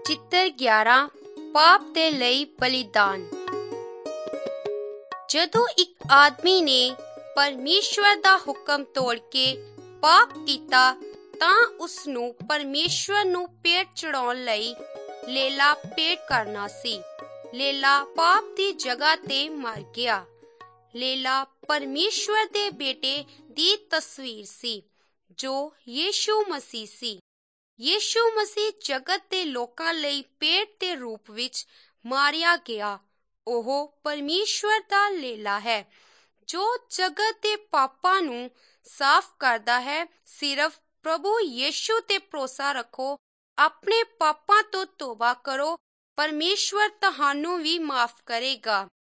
ਚਿੱਤਰ 11 ਪਾਪ ਦੇ ਲਈ ਬਲੀਦਾਨ। ਜਦੋਂ ਇੱਕ ਆਦਮੀ ਨੇ ਪਰਮੇਸ਼ਵਰ ਦਾ ਹੁਕਮ ਤੋੜ ਕੇ ਪਾਪ ਕੀਤਾ ਤਾਂ ਉਸ ਨੂੰ ਪਰਮੇਸ਼ਵਰ ਨੂੰ ਭੇਟ ਚੜਾਉਣ ਲਈ ਲੇਲਾ ਭੇਟ ਕਰਨਾ ਸੀ। ਲੇਲਾ ਪਾਪ ਦੀ ਜਗ੍ਹਾ ਤੇ ਮਰ ਗਿਆ। ਲੇਲਾ ਪਰਮੇਸ਼ਵਰ ਦੇ ਬੇਟੇ ਦੀ ਤਸਵੀਰ ਸੀ ਜੋ ਯਿਸੂ ਮਸੀਹ ਸੀ। ਯਿਸੂ ਮਸੀਹ ਜਗਤ ਦੇ ਲੋਕਾਂ ਲਈ ਭੇਟ ਦੇ ਰੂਪ ਵਿੱਚ ਮਾਰਿਆ ਗਿਆ। ਉਹ ਪਰਮੇਸ਼ਵਰ ਦਾ ਲੇਲਾ ਹੈ ਜੋ ਜਗਤ ਦੇ ਪਾਪਾਂ ਨੂੰ ਸਾਫ਼ ਕਰਦਾ ਹੈ। ਸਿਰਫ ਪ੍ਰਭੂ ਯਿਸੂ ਤੇ ਭਰੋਸਾ ਰੱਖੋ, ਆਪਣੇ ਪਾਪਾਂ ਤੋਂ ਤੋਬਾ ਕਰੋ, ਪਰਮੇਸ਼ਵਰ ਤੁਹਾਨੂੰ ਵੀ ਮਾਫ਼ ਕਰੇਗਾ।